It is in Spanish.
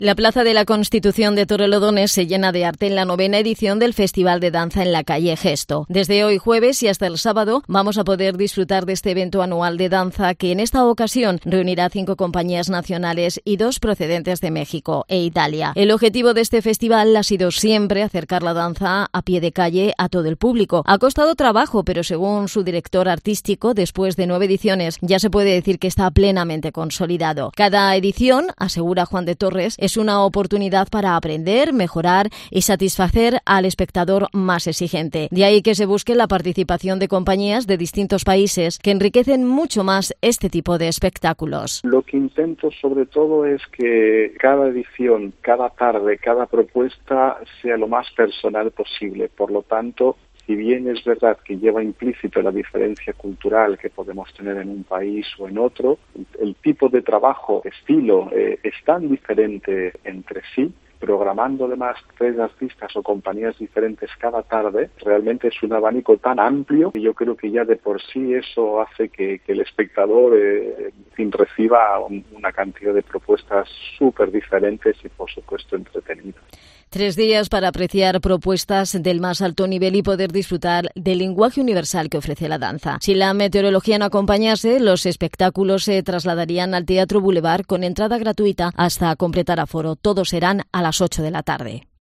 La Plaza de la Constitución de Torrelodones se llena de arte en la 9ª edición del Festival de Danza en la Calle Gesto. Desde hoy jueves y hasta el sábado vamos a poder disfrutar de este evento anual de danza que en esta ocasión reunirá 5 compañías nacionales y 2 procedentes de México e Italia. El objetivo de este festival ha sido siempre acercar la danza a pie de calle a todo el público. Ha costado trabajo, pero según su director artístico, después de 9 ediciones ya se puede decir que está plenamente consolidado. Cada edición, asegura Juan de Torres, es una oportunidad para aprender, mejorar y satisfacer al espectador más exigente. De ahí que se busque la participación de compañías de distintos países que enriquecen mucho más este tipo de espectáculos. Lo que intento sobre todo es que cada edición, cada tarde, cada propuesta sea lo más personal posible. Por lo tanto, si bien es verdad que lleva implícito la diferencia cultural que podemos tener en un país o en otro, el tipo de trabajo, estilo, es tan diferente entre sí. Programando además 3 artistas o compañías diferentes cada tarde, realmente es un abanico tan amplio que yo creo que ya de por sí eso hace que el espectador reciba una cantidad de propuestas súper diferentes y por supuesto entretenidas. 3 días para apreciar propuestas del más alto nivel y poder disfrutar del lenguaje universal que ofrece la danza. Si la meteorología no acompañase, los espectáculos se trasladarían al Teatro Boulevard con entrada gratuita hasta completar aforo. Todos serán a las 8 de la tarde.